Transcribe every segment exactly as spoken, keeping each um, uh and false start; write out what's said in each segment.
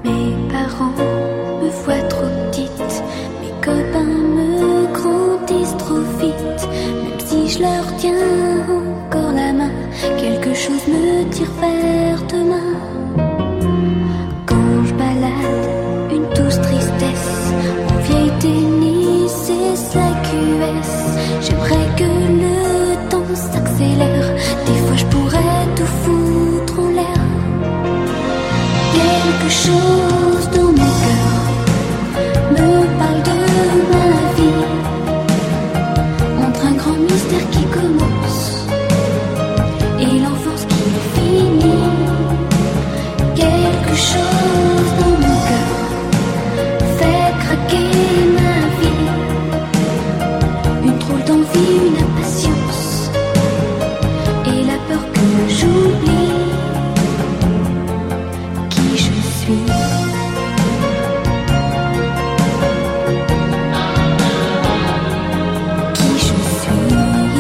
Mes parents me voient trop petite, mes copains me grandissent trop vite. Même si je leur tiens encore la main, quelque chose me tire vers demain. Quand je balade une douce tristesse en vieille tennis et sa Q S, j'aimerais que le temps s'accélère. Des fois je pourrais tout foutre en l'air. Quelque chose dans mon cœur me parle de ma vie, entre un grand mystère qui commence et l'enfance qui finit. Quelque chose dans mon cœur fait craquer ma vie, une drôle d'envie, une impatience et la peur que j'oublie qui je suis. Qui je suis.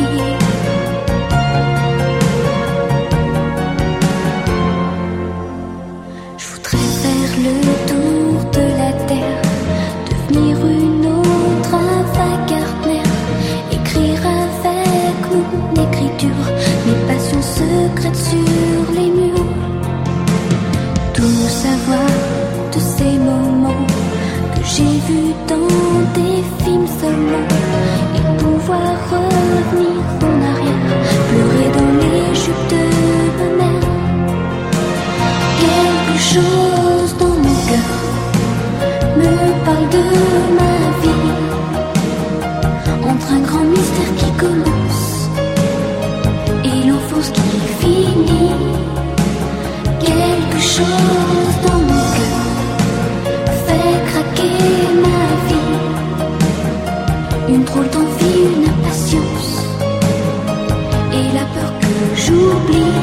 Je voudrais faire le tour de la terre, devenir une autre Ava Gardner, écrire avec mon écriture mes passions secrètes sur les murs. Tout savoir de ces moments que j'ai vus dans des films seulement, et pouvoir revenir en arrière, pleurer dans les jupes de ma mère. Quelque chose dans mon cœur me parle de ma vie, entre un grand mystère qui commence et l'enfance qui finit. Quelque chose dans mon cœur fait craquer ma vie, une drôle d'envie, une impatience et la peur que j'oublie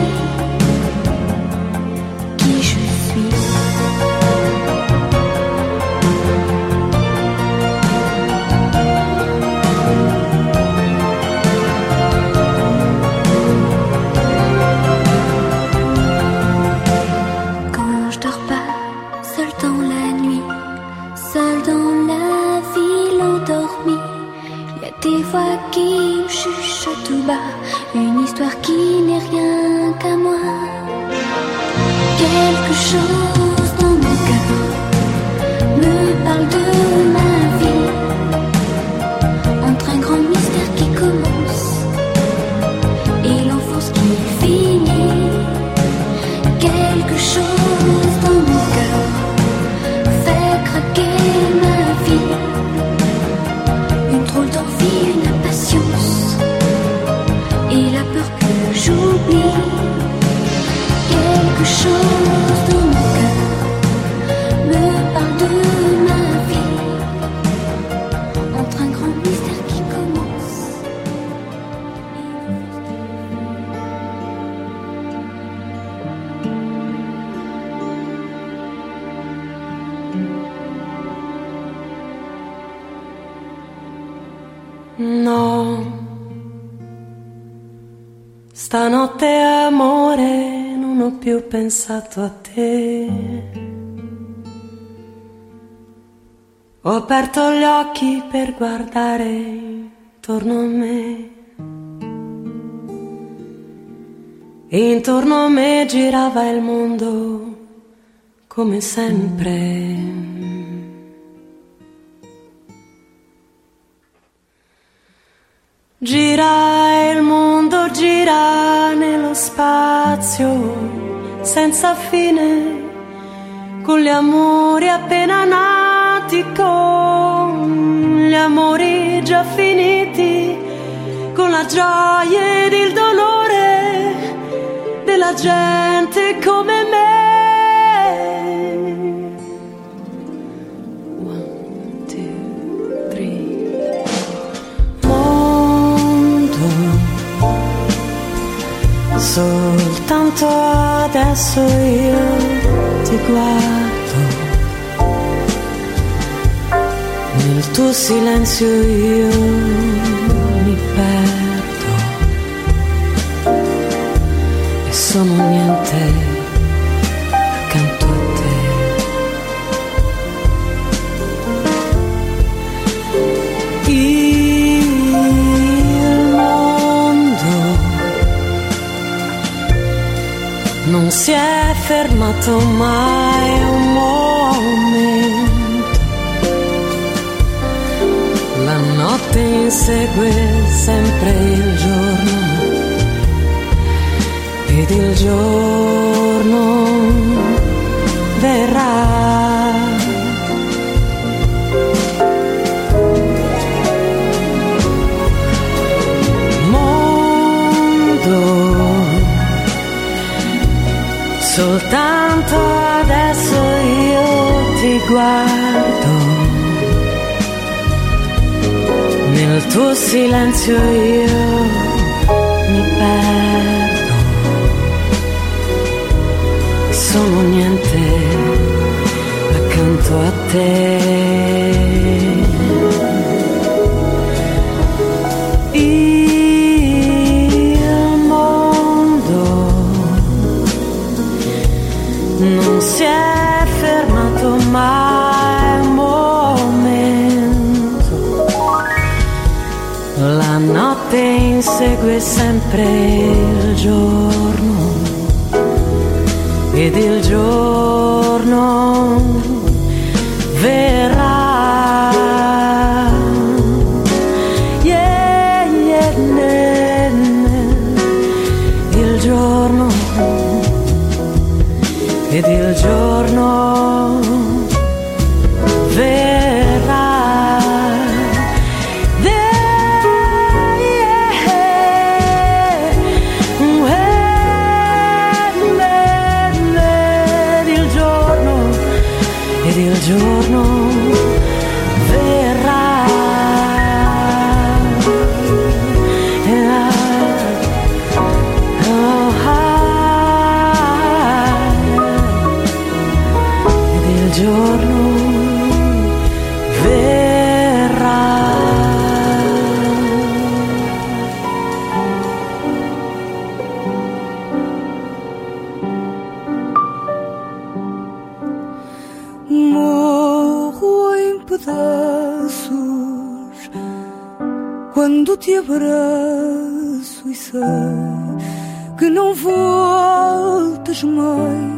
qui je suis. Quand je dors pas, seul dans la nuit, seul dans la ville endormie, y a des voix qui chuchotent tout bas, une histoire qui n'est rien qu'à moi. Quelque chose dans mon cœur me parle de ma vie, entre un grand mystère qui commence et l'enfance qui finit. Quelque chose dans mon cœur fait craquer ma vie, une drôle d'envie, une impatience et la peur que j'oublie. Quelque chose dans mon cœur me parle de ma vie, entre un grand mystère qui commence. No, stanotte amore non ho più pensato a te. Ho aperto gli occhi per guardare intorno a me, e intorno a me girava il mondo come sempre. Gira il mondo, gira nello spazio senza fine, con gli amori appena nati, con gli amori già finiti, con la gioia ed il dolore della gente come me. One, two, three. Mondo, soltanto adesso io ti guardo, nel tuo silenzio io mi perdo e sono niente accanto a te. fermato mai un momento. La notte insegue sempre il giorno ed il giorno verrà. Soltanto adesso io ti guardo, nel tuo silenzio io mi perdo, sono niente accanto a te. Non si è fermato mai un momento, la notte insegue sempre il giorno ed il giorno verrà. Yeah, yeah, yeah, yeah. Il giorno ed il giorno verrà. Il giorno ed il giorno verrà. Il giorno verrà. Morro em pedaços quando te abraço e sei que não voltas mais.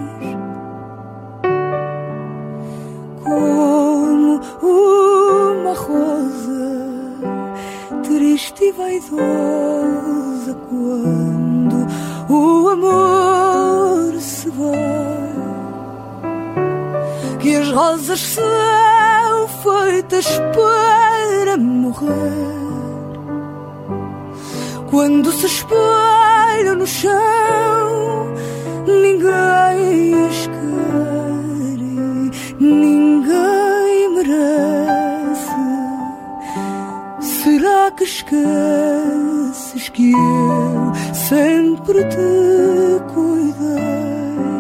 Como uma rosa triste e vaidosa quando o amor se vai. Que as rosas são feitas para morrer quando se espelham no chão. Ninguém as quer, ninguém merece. Será que esqueces que eu sempre te cuidei?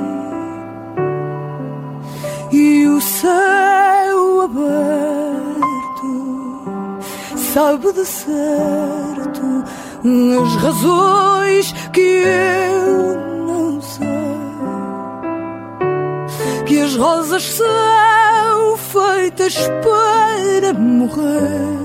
E o céu aberto sabe de certo as razões que eu não sei. Que as rosas são feitas para morrer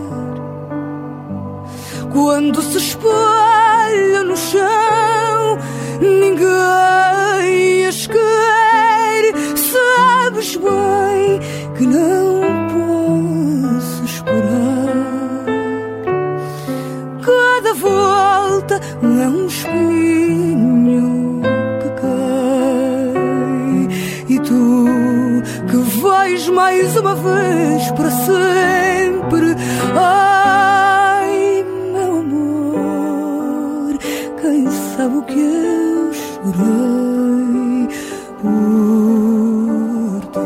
quando se espelham no chão. Ninguém as quer. Sabes bem que não posso esperar. Cada volta é um espinho que cai. E tu que vais mais uma vez para sempre. Ai, meu amor, quem sabe o que eu chorei por ti.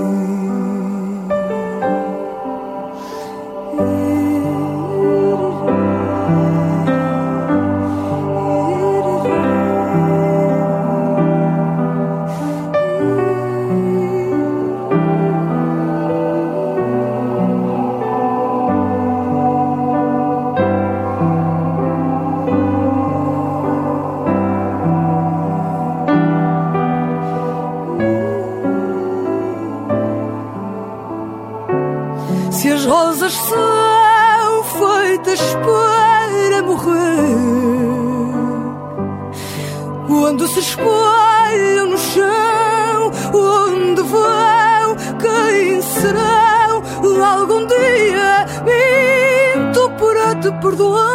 Se as rosas são feitas para morrer quando se espelham no chão, onde vão, quem serão? Algum dia minto para te perdoar.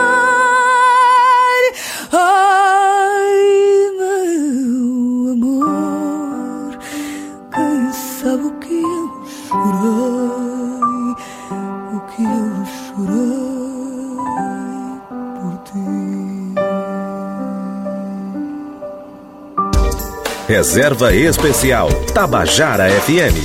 Ai, meu amor, quem sabe o que eu chorei, o que eu chorei por ti. Reserva Especial Tabajara F M.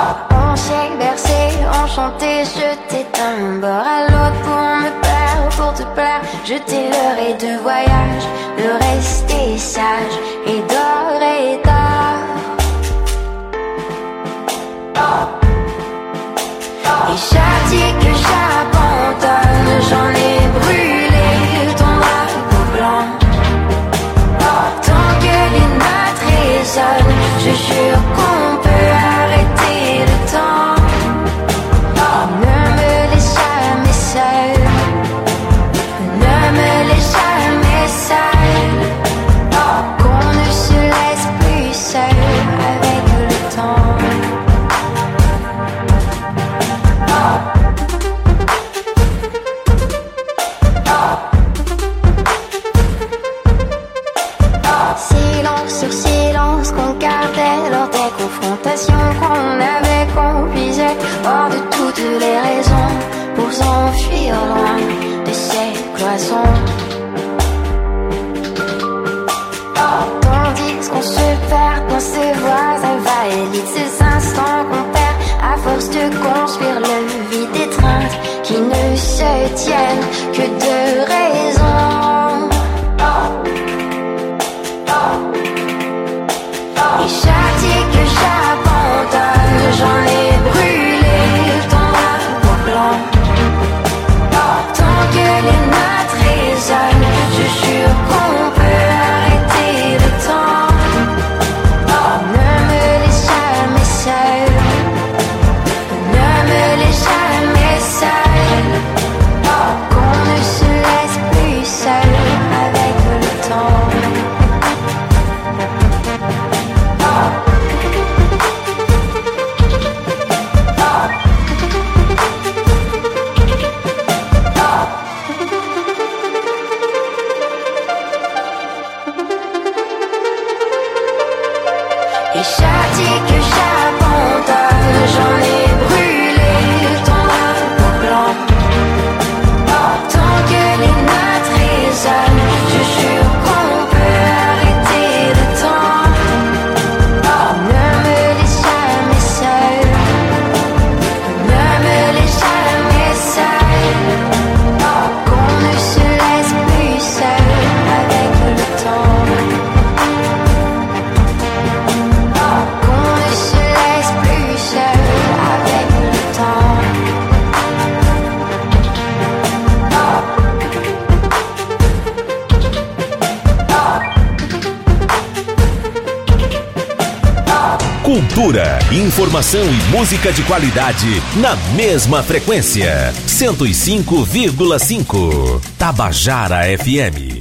On s'est bercé, enchanté, jeté d'un bord à l'autre pour me perdre, pour te plaire. Je t'ai leurré de voyage, de rester sage et d'or et d'or. Et chaque dit que j'abandonne, j'en ai brûlé ton drapeau blanc. Tant que les notes résonnent, je jure qu'on peut arrêter le temps. Ne me laisse jamais seule, ne me laisse jamais seule, qu'on ne se laisse plus seul avec le temps. Silence sur silence qu'on gardait lors des confrontations qu'on avait, qu'on puisait hors de toutes les raisons pour s'enfuir loin de ces cloisons. Tandis qu'on se perd dans ces voies inválides, ces instants qu'on perd à force de construire le vide, étreinte qui ne se tiennent que de raison. Et chaque dit que j'abandonne, j'en ai brûlé ton drapeau blanc. Tant que les notes résonnent, je jure qu'on peut arrêter le temps. Ne me laisse jamais seule, ne me laisse jamais seule, qu'on ne se laisse plus seul avec le temps. Et chaque dit que j'abandonne, j'en ai brûlé ton drapeau blanc. Tant que les notes résonnent, je jure qu'on peut arrêter le temps. Ne me laisse jamais seule, ne me laisse jamais seule, qu'on ne se laisse plus seul avec le temps. Qu'on ne se laisse plus seul avec le temps. Cultura, informação e música de qualidade na mesma frequência. cento e cinco vírgula cinco. Tabajara F M.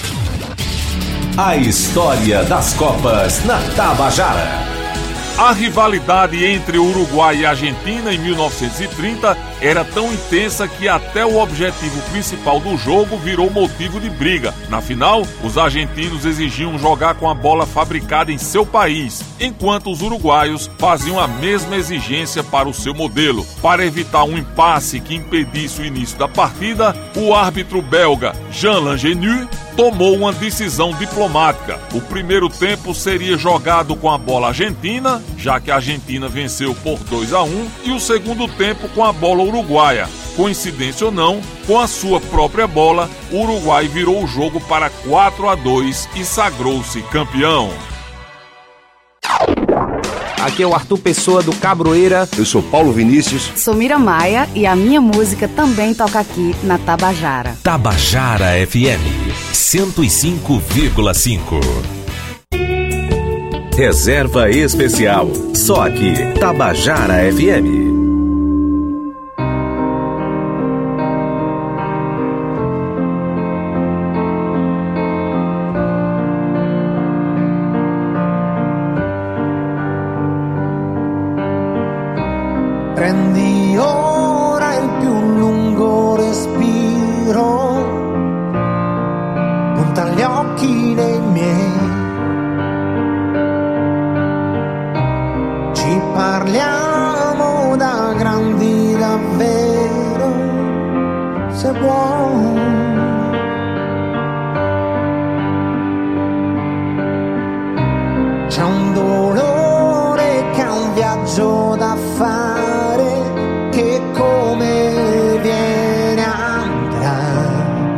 A história das Copas na Tabajara. A rivalidade entre Uruguai e Argentina em mil novecentos e trinta era tão intensa que até o objetivo principal do jogo virou motivo de briga. Na final, os argentinos exigiam jogar com a bola fabricada em seu país, enquanto os uruguaios faziam a mesma exigência para o seu modelo. Para evitar um impasse que impedisse o início da partida, o árbitro belga Jean Langenu tomou uma decisão diplomática. O primeiro tempo seria jogado com a bola argentina, já que a Argentina venceu por dois a um, e o segundo tempo com a bola uruguaia. Coincidência ou não, com a sua própria bola, o Uruguai virou o jogo para quatro a dois e sagrou-se campeão. Aqui é o Arthur Pessoa do Cabroeira. Eu sou Paulo Vinícius. Sou Mira Maia e a minha música também toca aqui na Tabajara. Tabajara F M cento e cinco vírgula cinco. Reserva especial. Só aqui, Tabajara F M. Prendi ora il più lungo respiro, punta gli occhi nei miei, ci parliamo da grandi davvero, se vuoi. C'è un dolore che è un viaggio da fare, che come viene andrà.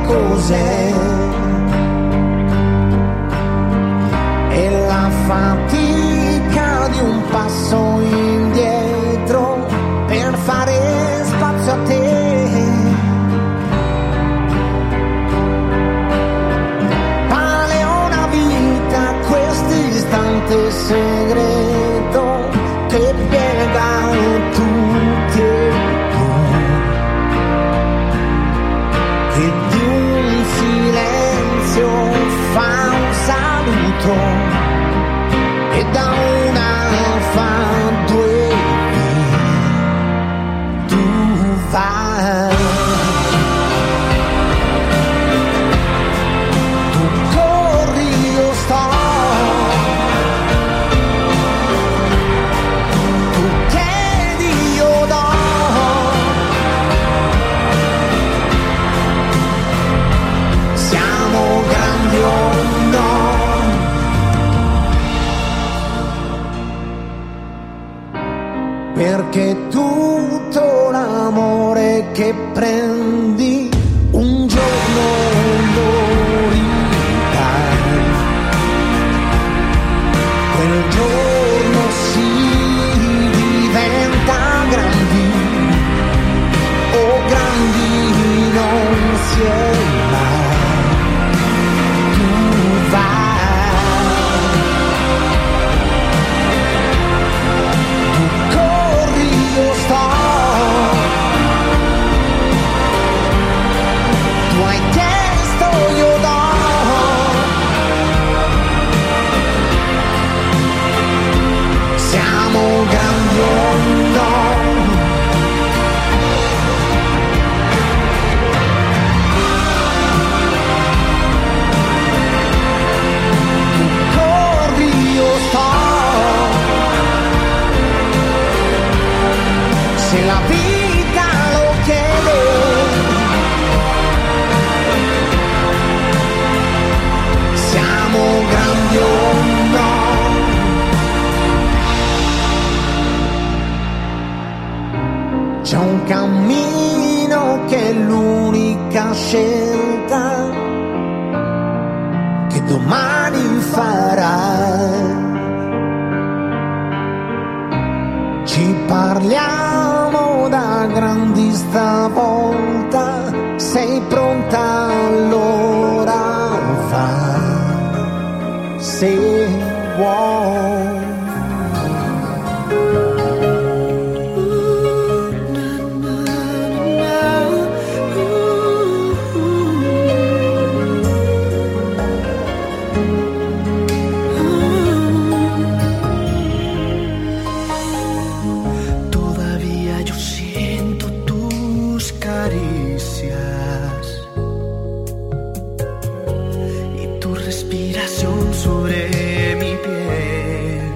cos'è. E la fatica di un passo indietro per fare spazio a te. Vale una vita quest'istante segreto che piega tutti e tu, che di un silenzio fa un saluto e da una fa due, tu vai. Tu corri, io sto. Tu chiedi, io do. Siamo grandi o no? Perché tutto l'amore che prendi un giorno lo ridai. Quel giorno si diventa grandi, o grandi non si è mai. Tu vai. Tu corri, io sto. Tu hai chiesto, io do. Siamo grandi o no? Tu corri, io sto. Se la vita lo chiede, siamo grandi o no? C'è un cammino che è l'unica scelta che domani farai. Ci parliamo da grandi stavolta, sei pronta allora vai, se vuoi. Todavía yo siento tus caricias y tu respiración sobre mi piel.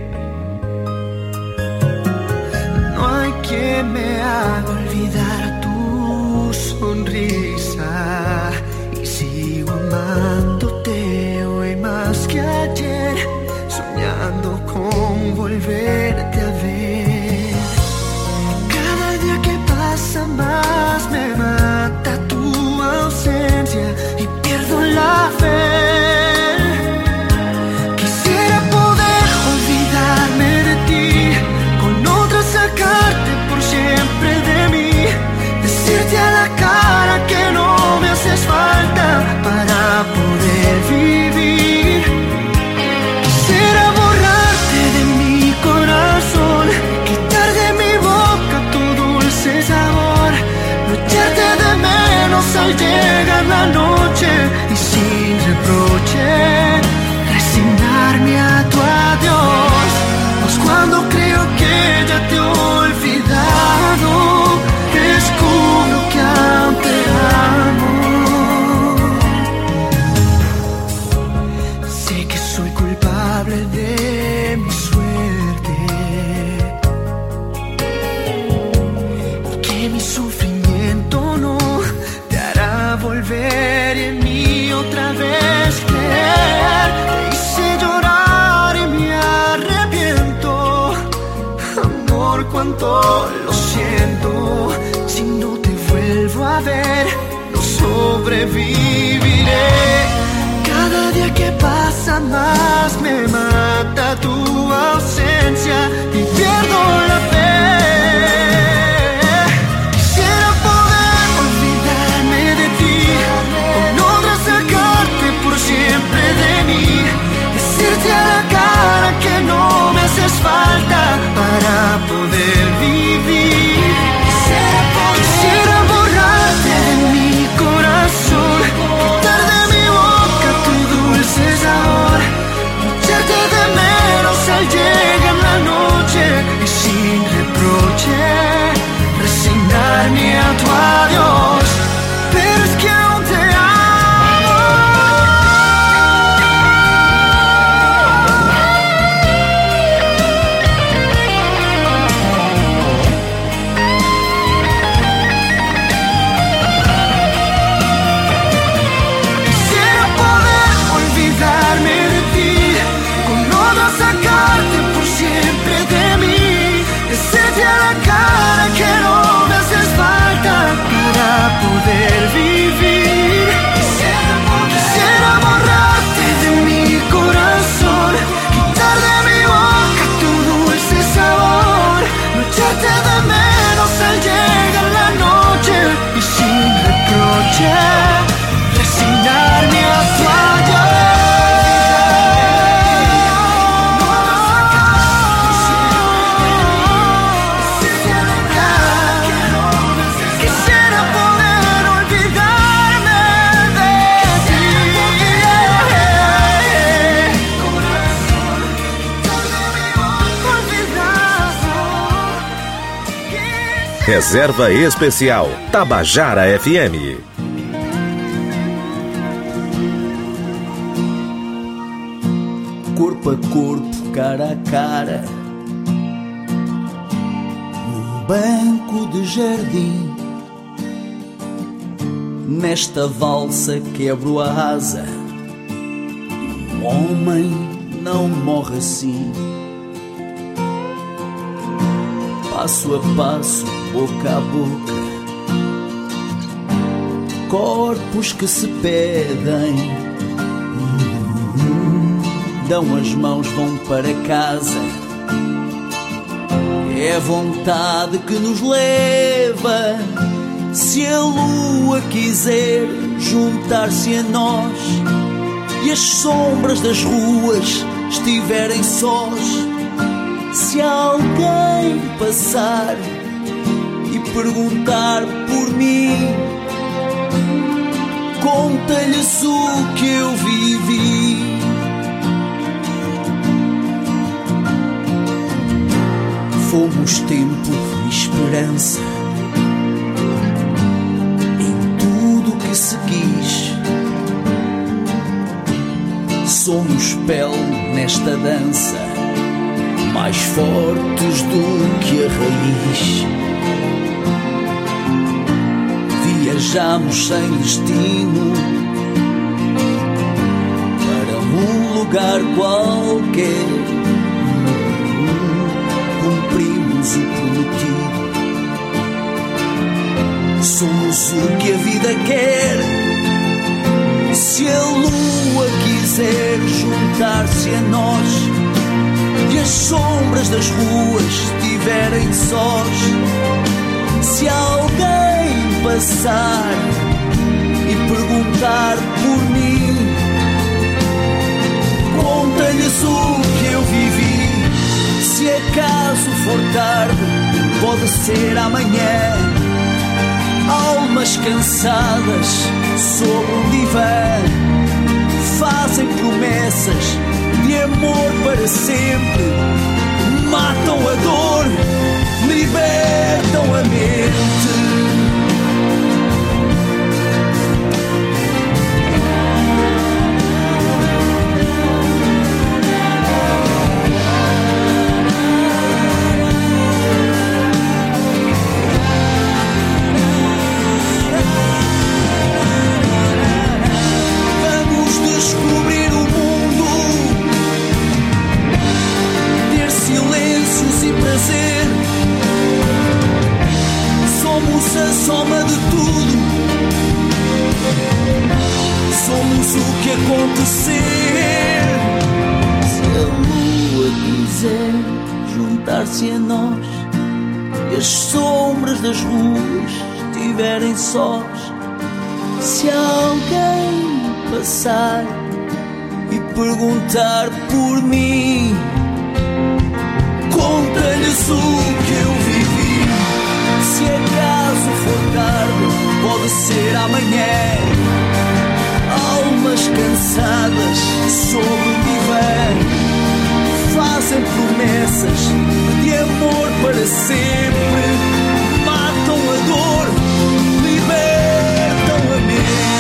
No hay quien me haga olvidar tu sonrisa y sigo amándote hoy más que ayer, soñando con volverte a ver. Cada día que pasa más me mata tu ausencia y pierdo la fe. Quisiera poder olvidarme de ti, con otra sacarte por siempre de mí, decirte a la cara que no me haces falta para poder vivir. Quisiera borrarte de mi corazón, quitar de mi boca tu dulce sabor, no echarte de menos al llegar la noche y sin reproche resignarme a tu adiós. Pues cuando creo que ya te he olvidado, descubro que aún te amo. Sé que soy culpable de mi suerte y que mi sufrimiento no te hará volver en mí otra vez creer. Te hice llorar y me arrepiento, amor, cuánto lo siento. Si no te vuelvo a ver, no sobra sobreviviré. Cada día que pasa más me mata tu ausencia y pierdo la fe. Quisiera poder olvidarme de ti, con otra sacarte por siempre de mí, decirte a la cara que no me haces falta para poder vivir. Quisiera, poder, quisiera borrarte de mi corazón, quitar de mi boca tu dulce sabor, echarte de menos al llegar la noche y sin reproche resignarme a tu adiós. Pero es que aún te sacarte por siempre de mí, decirte a la cara que no me haces falta para poder vivir. Quisiera, quisiera borrarte de mi corazón, quitar de mi boca tu dulce sabor, no echarte de menos al llegar la noche y sin reproche resignarme a tu adiós. Reserva Especial Tabajara F M. Corpo a corpo, cara a cara, num banco de jardim, nesta valsa quebro a asa. Um homem não morre assim. Passo a passo, boca a boca, corpos que se pedem, dão as mãos, vão para casa. É a vontade que nos leva, se a lua quiser juntar-se a nós e as sombras das ruas estiverem sós. Se alguém passar e perguntar por mim, conta-lhes o que eu vivi. Fomos tempo e esperança em tudo que se quis. Somos pele nesta dança, mais fortes do que a raiz. Viajamos sem destino para um lugar qualquer. Cumprimos o prometido. Somos o que a vida quer. Se a lua quiser juntar-se a nós e as sombras das ruas estiverem sós, se alguém passar e perguntar por mim, conta-lhes o que eu vivi. Se acaso for tarde, pode ser amanhã. Almas cansadas sobre um divã fazem promessas de amor para sempre, matam a dor, libertam a mente. o que acontecer. Se a lua quiser juntar-se a nós e as sombras das ruas estiverem sós, se alguém passar e perguntar por mim, conta-lhes o que eu vivi. Se acaso for tarde, pode ser amanhã. Almas cansadas sobre o divã fazem promessas de amor para sempre, matam a dor, libertam a mente.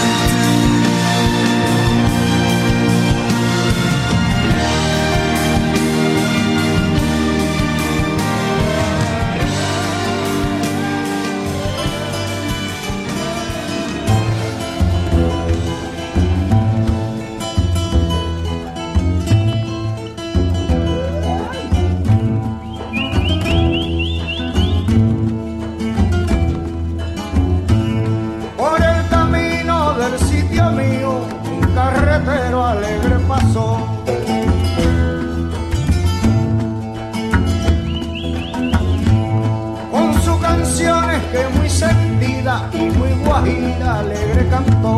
Carretero alegre pasó, con sus canciones que muy sentida y muy guajira alegre cantó.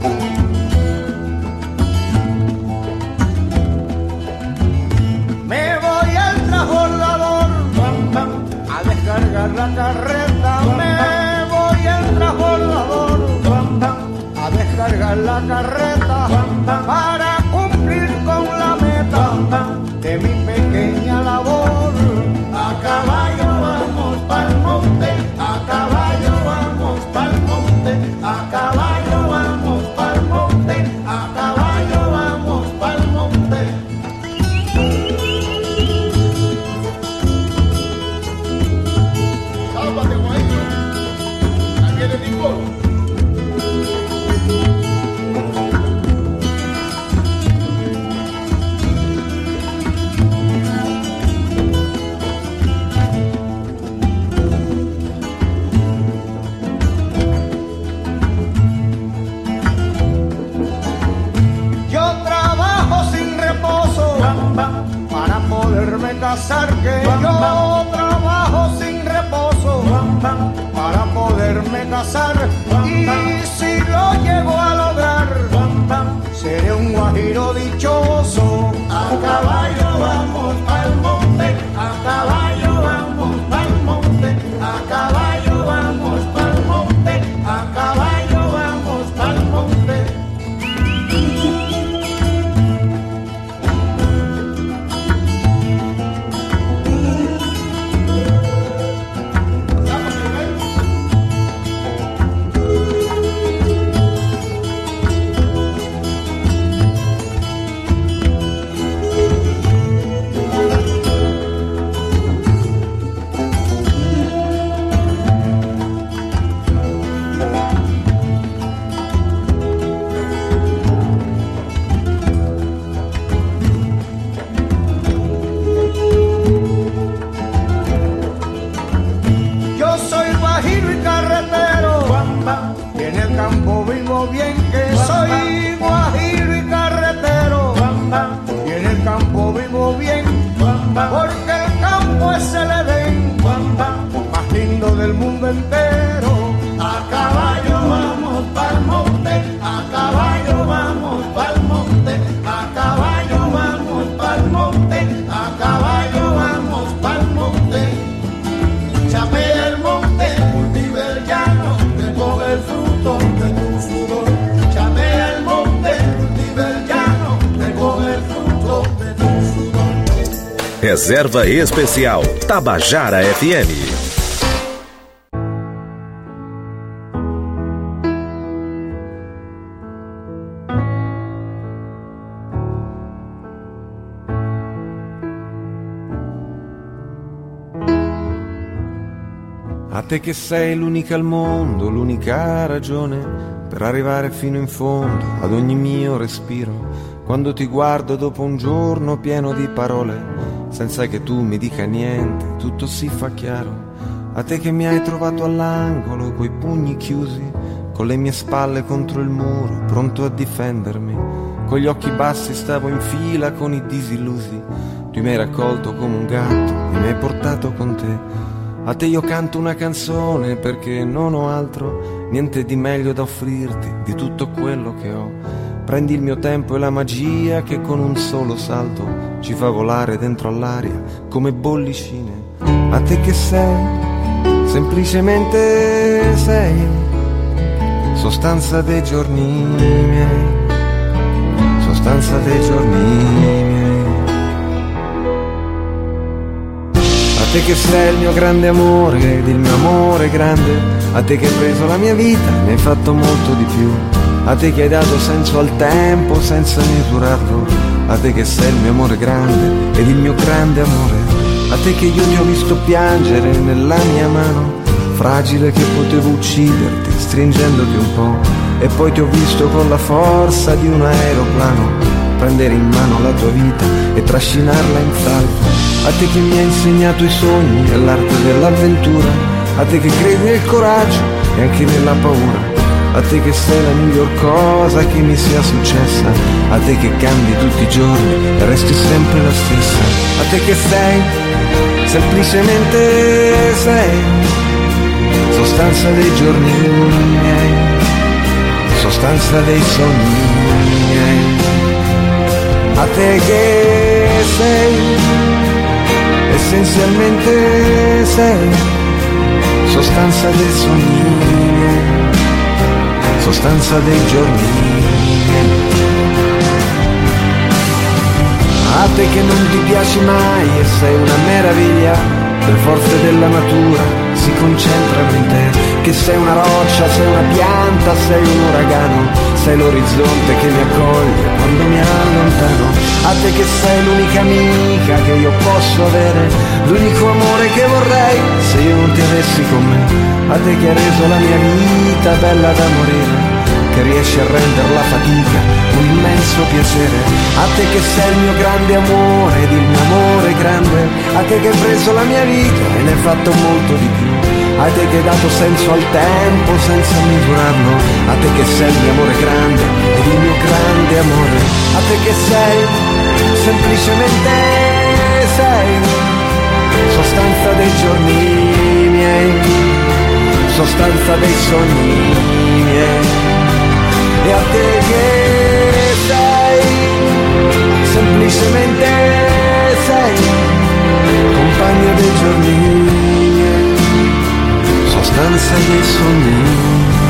Me voy al transbordador a descargar la carreta. Me voy al transbordador a descargar la carreta para cumplir con la meta de mi pequeña labor. A caballo vamos pa'l monte, a caballo vamos pa'l monte, a caballo vamos pa'l monte, a caballo vamos pa'l monte. Sálvate, guayito, aquí viene Nicolo. Casar que yo trabajo sin reposo para poderme casar, y si lo llego a lograr seré un guajiro dichoso. A caballo vamos pa'l monte, a caballo vamos pa'l monte, a caballo vamos pa'l monte, a caballo vamos pa'l monte. Bien que soy guajiro y carretero, y en el campo vivo bien, porque el campo es el Edén más lindo del mundo entero. A caballo vamos pa'l monte, a caballo vamos pa'l monte, a caballo vamos pa'l monte, a caballo vamos pa'l monte. Chapea el monte, cultiva el llano, recoge el fruto de tu sudor. Chapea el monte, cultiva el llano, recoge el fruto de tu sudor. Reserva Especial Tabajara F M. A te che sei l'unica al mondo, l'unica ragione per arrivare fino in fondo ad ogni mio respiro. Quando ti guardo dopo un giorno pieno di parole, senza che tu mi dica niente, tutto si fa chiaro. A te che mi hai trovato all'angolo coi pugni chiusi, con le mie spalle contro il muro, pronto a difendermi. Con gli occhi bassi stavo in fila con i disillusi. Tu mi hai raccolto come un gatto e mi hai portato con te. A te io canto una canzone perché non ho altro, niente di meglio da offrirti di tutto quello che ho. Prendi il mio tempo e la magia che con un solo salto ci fa volare dentro all'aria come bollicine. A te che sei, semplicemente sei, sostanza dei giorni miei, sostanza dei giorni miei. A te che sei il mio grande amore ed il mio amore grande, a te che hai preso la mia vita, ne hai fatto molto di più. A te che hai dato senso al tempo senza misurarlo, a te che sei il mio amore grande ed il mio grande amore. A te che io ti ho visto piangere nella mia mano, fragile che potevo ucciderti stringendoti un po', e poi ti ho visto con la forza di un aeroplano prendere in mano la tua vita e trascinarla in salvo. A te che mi hai insegnato i sogni e l'arte dell'avventura, a te che credi nel coraggio e anche nella paura, a te che sei la miglior cosa che mi sia successa, a te che cambi tutti i giorni e resti sempre la stessa, a te che sei, semplicemente sei, sostanza dei giorni miei, sostanza dei sogni miei. A te che sei, essenzialmente sei, sostanza dei sogni miei, sostanza dei giorni miei. A te che non ti piaci mai e sei una meraviglia, le forze della natura si concentrano in te, che sei una roccia, sei una pianta, sei un uragano, sei l'orizzonte che mi accoglie quando mi allontano. A te che sei l'unica amica che io posso avere, l'unico amore che vorrei se io non ti avessi con me. A te che hai reso la mia vita bella da morire, che riesci a rendere la fatica un immenso piacere. A te che sei il mio grande amore ed il mio amore grande, a te che hai preso la mia vita e ne hai fatto molto di più, a te che hai dato senso al tempo senza misurarlo, a te che sei il mio amore grande ed il mio grande amore, a te che sei, semplicemente sei, sostanza dei giorni miei, sostanza dei sogni miei. E a te che sei, semplicemente sei, compagno dei giorni miei, sostanza dei sogni.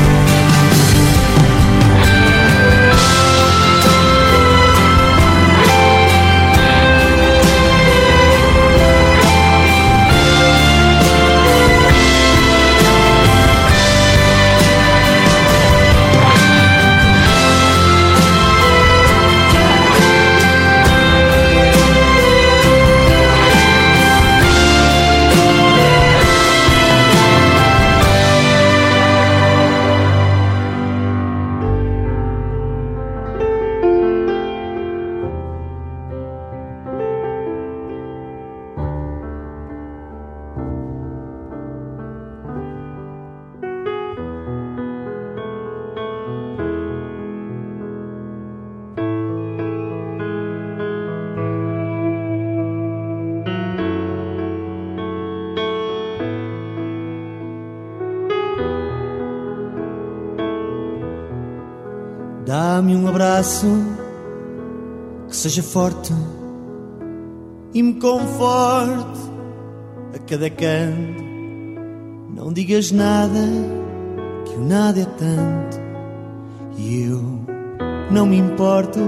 Dá-me um abraço que seja forte e me conforte a cada canto. Não digas nada, que o nada é tanto, e eu não me importo.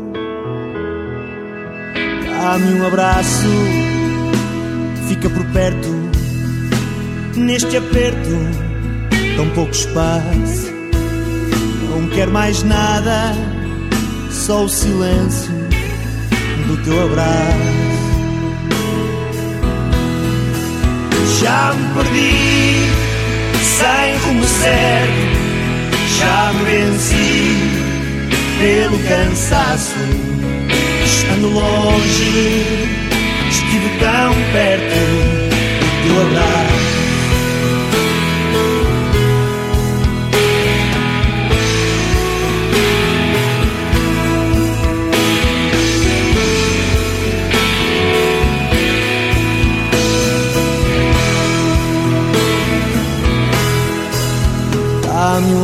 Dá-me um abraço, fica por perto, neste aperto, tão pouco espaço. Não quero mais nada, só o silêncio do teu abraço. Já me perdi, sem rumo certo, já me venci pelo cansaço. Estando longe, estive tão perto do teu abraço.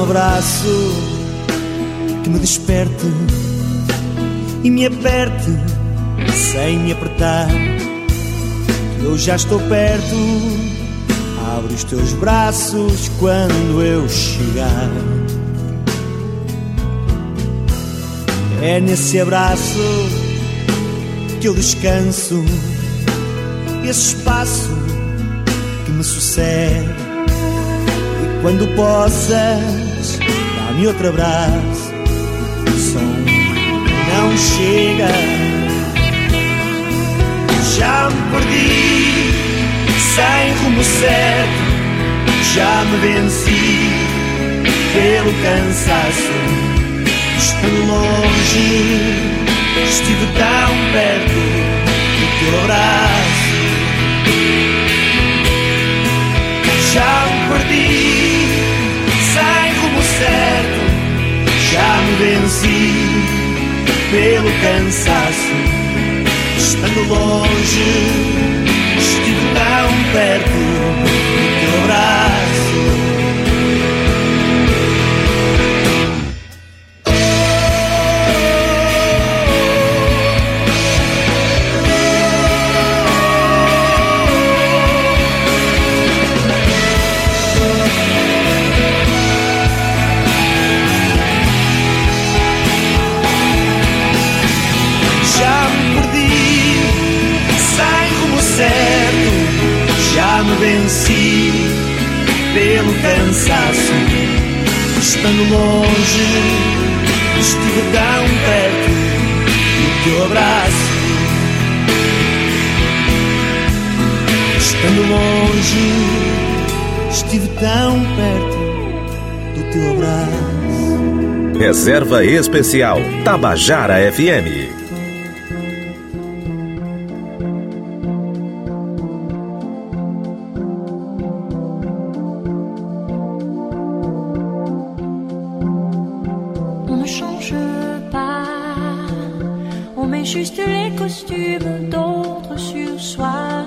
abraço que me desperte e me aperte sem me apertar. Eu já estou perto, abre os teus braços quando eu chegar. É nesse abraço que eu descanso, esse espaço que me sucede. E quando possas, dá-me outro abraço. O som não chega. Já me perdi, sem rumo certo. Já me venci pelo cansaço. Estando longe, estive tão perto do teu abraço. Já me perdi, sem rumo certo. Já me venci pelo cansaço. Estando longe, estive tão perto do teu abraço. Já me venci pelo cansaço. Estando longe, estive tão perto do teu abraço. Estando longe, estive tão perto do teu abraço. Reserva Especial Tabajara F M. Juste les costumes d'autres sur soi.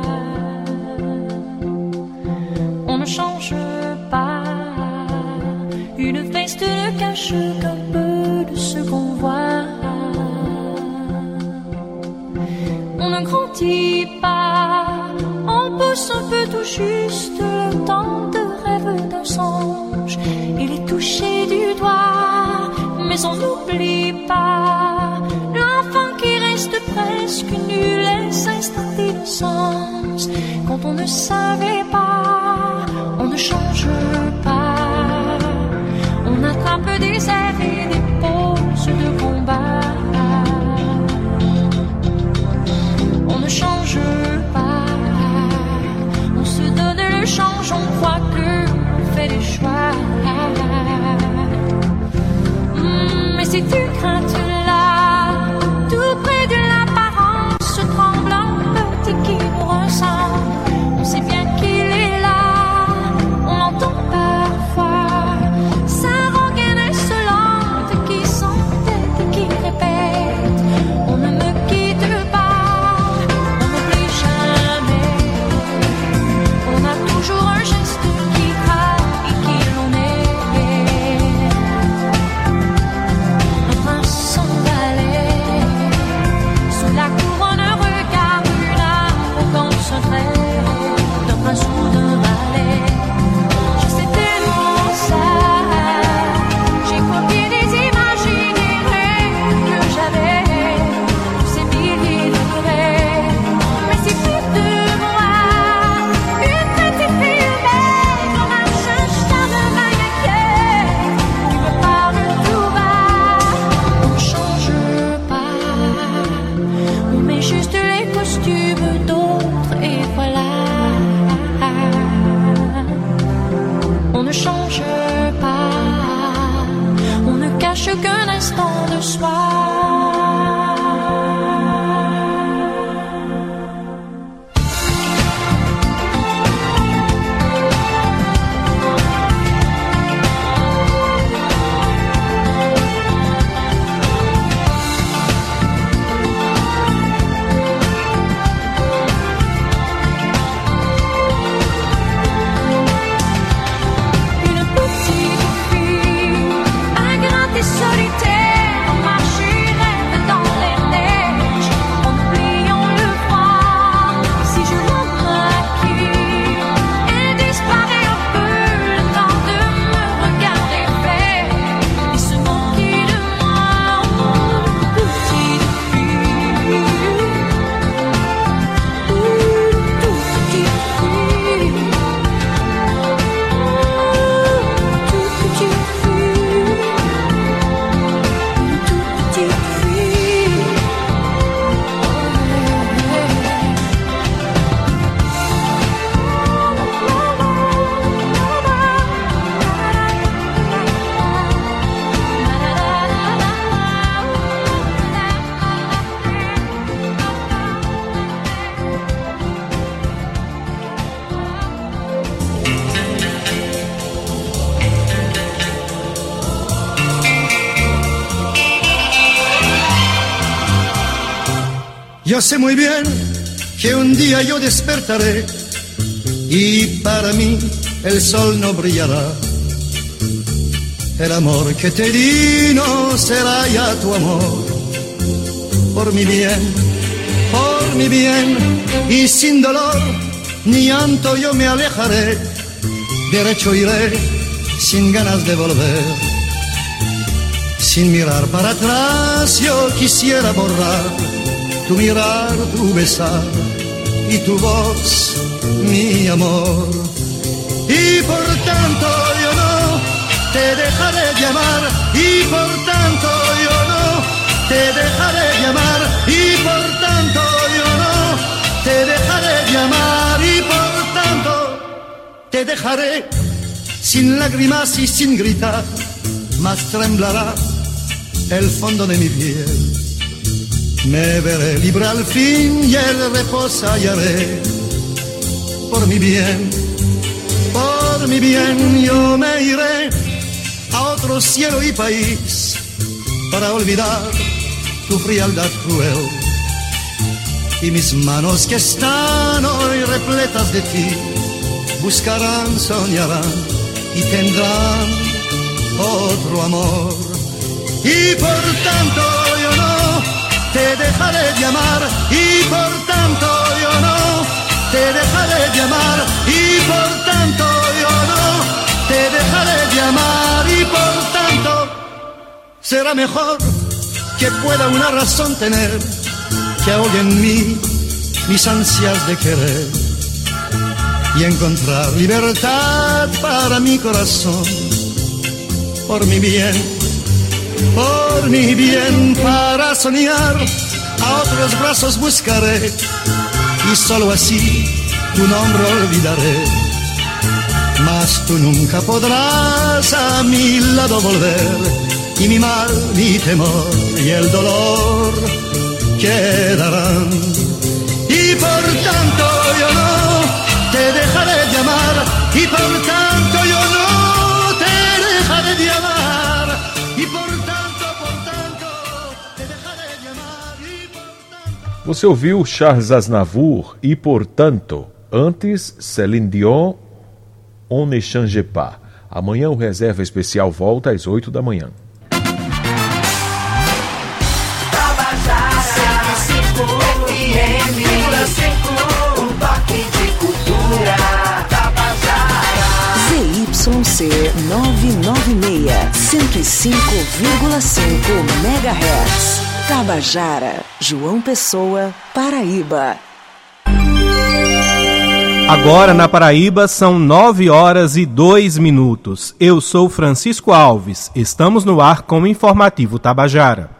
On ne change pas. Une veste ne cache qu'un peu de ce qu'on voit. On ne grandit pas. On pousse un peu tout juste le temps de rêve d'un songe. Il est touché du doigt, mais on n'oublie pas l'enfant qui reste presque nu, laisse instanter le sens. Quand on ne savait pas, on ne change pas. On attrape des airs et des poses de combat. On ne change pas. On se donne le change, on croit qu'on fait des choix. Mmh, mais si tu crains là, tout près de l'apparence tremblante qui nous ressemble, on sait bien qu'il est là, on l'entend parfois, sa rengaine insolente qui s'entête et qui répète, on ne me quitte pas, on n'oublie jamais, on a toujours un geste qui trahit qui l'on est, un prince sans valet, sous la couronne regarde une arrogance vraie d'un prince ou d'un valet. Je sais tellement ça, j'ai copié des images et des rêves que j'avais, tous ces milliers de rêves. Mais si plus de moi, une petite fille humaine, on marche un charme inquiet, qui me parle tout bas. On ne change pas, on met juste les costumes d'autres et voilà. On ne change pas, on ne cache qu'un instant de soi. Une petite fille Yo sé muy bien que un día yo despertaré y para mí el sol no brillará. El amor que te di no será ya tu amor. Por mi bien, por mi bien, y sin dolor ni llanto yo me alejaré. Derecho iré, sin ganas de volver. Sin mirar para atrás yo quisiera borrar tu mirar, tu besar y tu voz, mi amor. Y por tanto yo no te dejaré llamar, y por tanto yo no te dejaré llamar, y por tanto yo no te dejaré llamar, y por tanto te dejaré sin lágrimas y sin gritar, mas temblará el fondo de mi piel. Me veré libre al fin y el reposo hallaré. Por mi bien, por mi bien yo me iré a otro cielo y país para olvidar tu frialdad cruel. Y mis manos que están hoy repletas de ti buscarán, soñarán y tendrán otro amor. Y por tanto yo no te dejaré llamar, y por tanto yo no te dejaré llamar, y por tanto yo no te dejaré llamar, y por tanto será mejor que pueda una razón tener que ahogue en mí mis ansias de querer y encontrar libertad para mi corazón. Por mi bien, por mi bien, para soñar a otros brazos buscaré y solo así tu nombre olvidaré. Mas tú nunca podrás a mi lado volver y mi mal, mi temor y el dolor quedarán. Y por tanto yo no te dejaré llamar, y por tanto yo no te dejaré llamar, y por tanto, por tanto te dejaré llamar, y por tanto... Você ouviu Charles Aznavour e, portanto, antes Céline Dion, On ne change pas. Amanhã o Reserva Especial volta às oito da manhã. Z Y C novecentos e noventa e seis, cento e cinco vírgula cinco megahertz. Tabajara, João Pessoa, Paraíba. Agora na Paraíba são nove horas e dois minutos. Eu sou Francisco Alves. Estamos no ar com o Informativo Tabajara.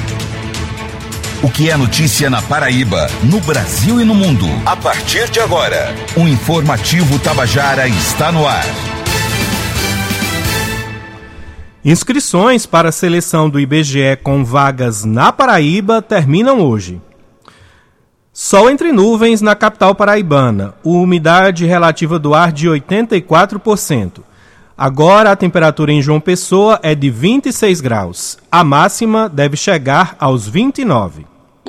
O que é notícia na Paraíba, no Brasil e no mundo. A partir de agora, o Informativo Tabajara está no ar. Inscrições para a seleção do I B G E com vagas na Paraíba terminam hoje. Sol entre nuvens na capital paraibana, umidade relativa do ar de oitenta e quatro por cento. Agora a temperatura em João Pessoa é de vinte e seis graus. A máxima deve chegar aos vinte e nove.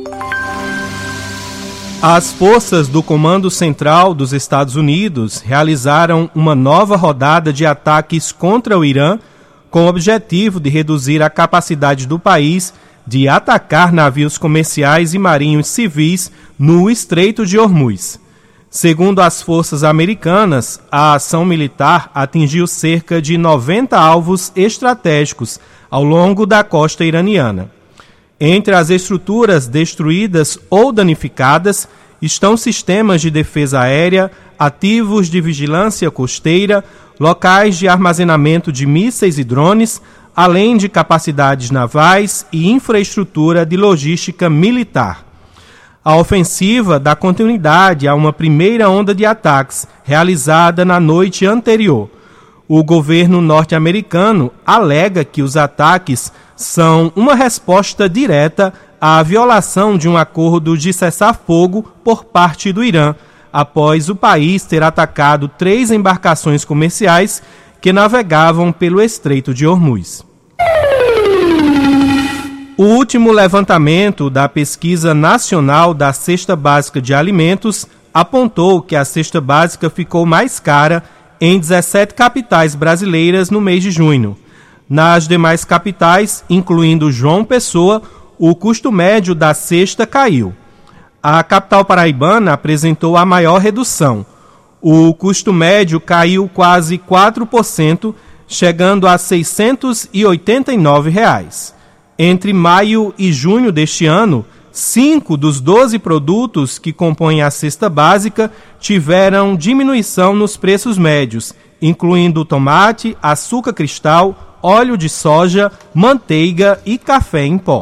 As forças do Comando Central dos Estados Unidos realizaram uma nova rodada de ataques contra o Irã com o objetivo de reduzir a capacidade do país de atacar navios comerciais e marinhos civis no Estreito de Hormuz. Segundo as forças americanas, a ação militar atingiu cerca de noventa alvos estratégicos ao longo da costa iraniana. Entre as estruturas destruídas ou danificadas estão sistemas de defesa aérea, ativos de vigilância costeira, locais de armazenamento de mísseis e drones, além de capacidades navais e infraestrutura de logística militar. A ofensiva dá continuidade a uma primeira onda de ataques realizada na noite anterior. O governo norte-americano alega que os ataques são uma resposta direta à violação de um acordo de cessar-fogo por parte do Irã, após o país ter atacado três embarcações comerciais que navegavam pelo Estreito de Hormuz. O último levantamento da Pesquisa Nacional da Cesta Básica de Alimentos apontou que a cesta básica ficou mais cara em dezessete capitais brasileiras no mês de junho. Nas demais capitais, incluindo João Pessoa, o custo médio da cesta caiu. A capital paraibana apresentou a maior redução. O custo médio caiu quase quatro por cento, chegando a seiscentos e oitenta e nove reais. Entre maio e junho deste ano, cinco dos doze produtos que compõem a cesta básica tiveram diminuição nos preços médios, incluindo tomate, açúcar cristal, óleo de soja, manteiga e café em pó.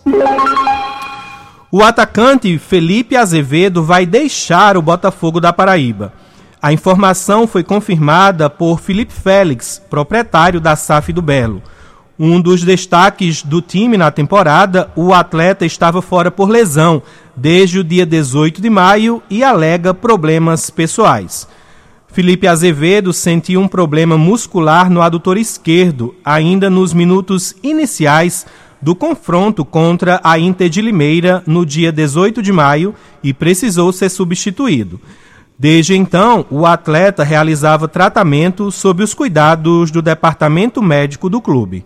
O atacante Felipe Azevedo vai deixar o Botafogo da Paraíba. A informação foi confirmada por Felipe Félix, proprietário da S A F do Belo. Um dos destaques do time na temporada, o atleta estava fora por lesão desde o dia dezoito de maio e alega problemas pessoais. Felipe Azevedo sentiu um problema muscular no adutor esquerdo, ainda nos minutos iniciais do confronto contra a Inter de Limeira no dia dezoito de maio e precisou ser substituído. Desde então, o atleta realizava tratamento sob os cuidados do departamento médico do clube.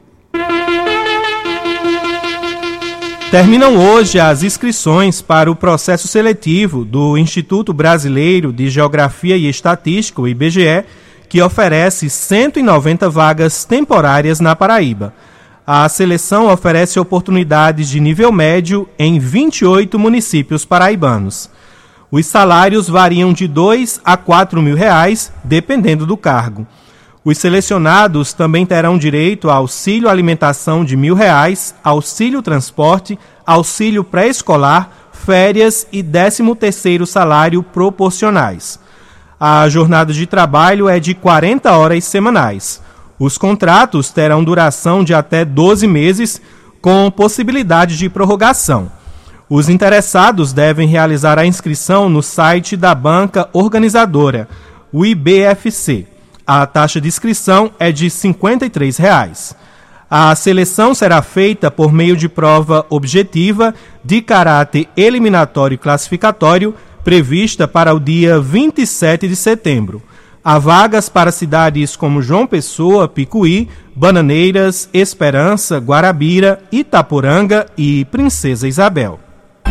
Terminam hoje as inscrições para o processo seletivo do Instituto Brasileiro de Geografia e Estatística, o I B G E, que oferece cento e noventa vagas temporárias na Paraíba. A seleção oferece oportunidades de nível médio em vinte e oito municípios paraibanos. Os salários variam de dois a quatro mil reais, dependendo do cargo. Os selecionados também terão direito a auxílio alimentação de mil reais, auxílio transporte, auxílio pré-escolar, férias e décimo terceiro salário proporcionais. A jornada de trabalho é de quarenta horas semanais. Os contratos terão duração de até doze meses, com possibilidade de prorrogação. Os interessados devem realizar a inscrição no site da banca organizadora, o I B F C. A taxa de inscrição é de cinquenta e três reais. A seleção será feita por meio de prova objetiva de caráter eliminatório e classificatório, prevista para o dia vinte e sete de setembro. Há vagas para cidades como João Pessoa, Picuí, Bananeiras, Esperança, Guarabira, Itaporanga e Princesa Isabel.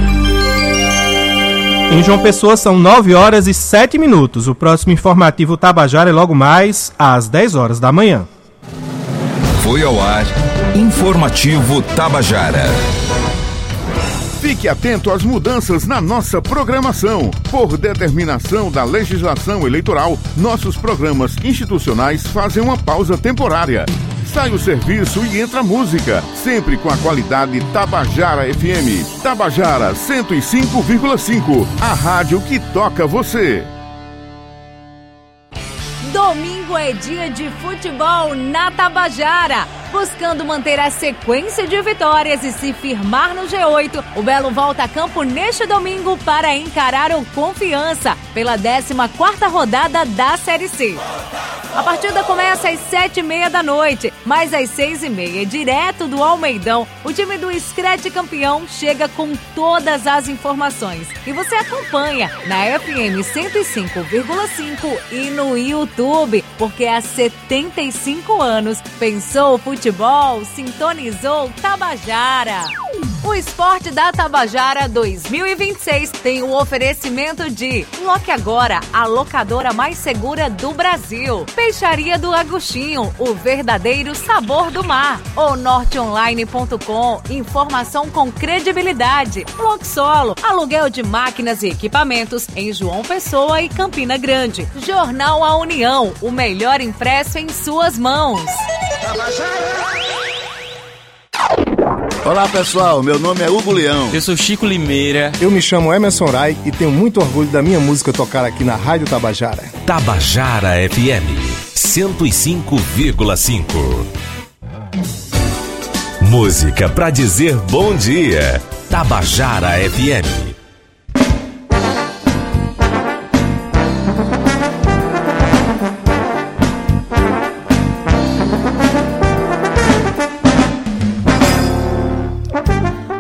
Em João Pessoa são nove horas e sete minutos. O próximo informativo Tabajara é logo mais às dez horas da manhã. Foi ao ar Informativo Tabajara. Fique atento às mudanças na nossa programação. Por determinação da legislação eleitoral, nossos programas institucionais fazem uma pausa temporária. Sai o serviço e entra a música, sempre com a qualidade Tabajara F M. Tabajara cento e cinco vírgula cinco, a rádio que toca você. Domingo é dia de futebol na Tabajara. Buscando manter a sequência de vitórias e se firmar no G oito, o Belo volta a campo neste domingo para encarar o Confiança pela décima quarta rodada da Série C. A partida começa às sete e meia da noite, mas às seis e meia, direto do Almeidão, o time do Screte campeão chega com todas as informações. E você acompanha na F M cento e cinco vírgula cinco e no YouTube, porque há setenta e cinco anos pensou o futebol, sintonizou Tabajara. O Esporte da Tabajara dois mil e vinte e seis tem o oferecimento de Loque Agora, a locadora mais segura do Brasil. Peixaria do Agostinho, o verdadeiro sabor do mar. O norte online ponto com, informação com credibilidade. Loxolo, aluguel de máquinas e equipamentos em João Pessoa e Campina Grande. Jornal A União, o melhor impresso em suas mãos. Olá pessoal, meu nome é Hugo Leão. Eu sou Chico Limeira. Eu me chamo Emerson Rai e tenho muito orgulho da minha música tocar aqui na Rádio Tabajara. Tabajara F M cento e cinco vírgula cinco. Música pra dizer bom dia. Tabajara F M.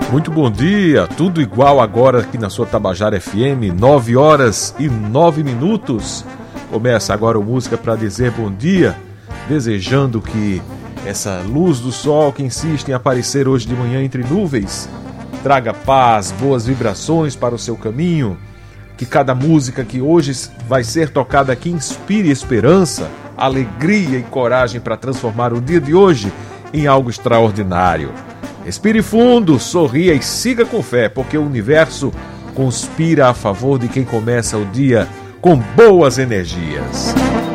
Muito bom dia, tudo igual agora aqui na sua Tabajara F M, nove horas e nove minutos. Começa agora o Música para dizer bom dia, desejando que essa luz do sol que insiste em aparecer hoje de manhã entre nuvens traga paz, boas vibrações para o seu caminho, que cada música que hoje vai ser tocada aqui inspire esperança, alegria e coragem para transformar o dia de hoje em algo extraordinário. Respire fundo, sorria e siga com fé, porque o universo conspira a favor de quem começa o dia com boas energias.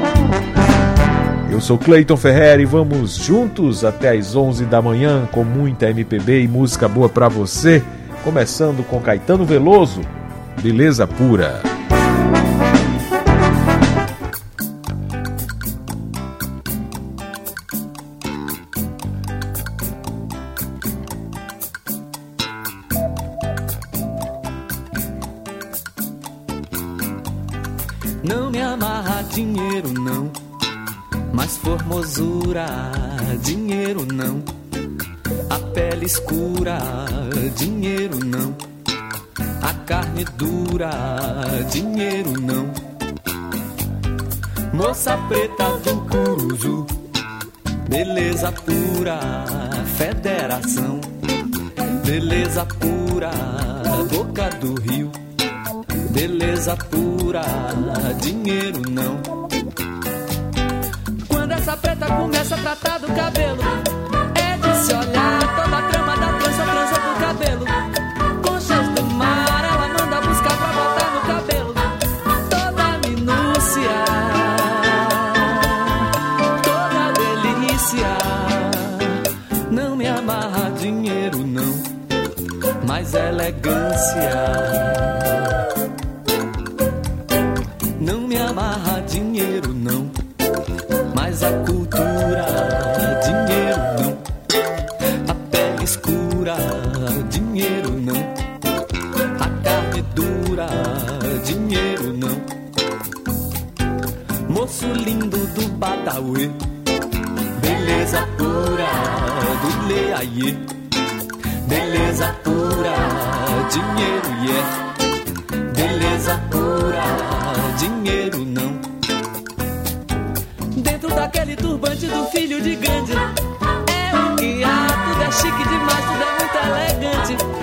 Eu sou Cleiton Ferreira e vamos juntos até às onze da manhã com muita M P B e música boa pra você, começando com Caetano Veloso, Beleza Pura. Não me amarra dinheiro não, mas formosura, dinheiro não. A pele escura, dinheiro não. A carne dura, dinheiro não. Moça preta do Curuzu, beleza pura, federação. Beleza pura, boca do rio. Beleza pura, dinheiro não. Quando essa preta começa a tratar do cabelo, é de se olhar toda a trama da trança, trança do cabelo. Conchas do mar, ela manda buscar pra botar no cabelo. Toda a minúcia, toda a delícia. Não me amarra dinheiro não, mas elegância. Não me amarra dinheiro não, mas a cultura, dinheiro não. A pele escura, dinheiro não. A carne dura, dinheiro não. Moço lindo do Badawi, beleza pura do Leaie. Beleza pura, dinheiro yeah. Beleza pura, dinheiro não. Dentro daquele turbante do filho de grande, é o que há, tudo é chique demais, tudo é muito elegante.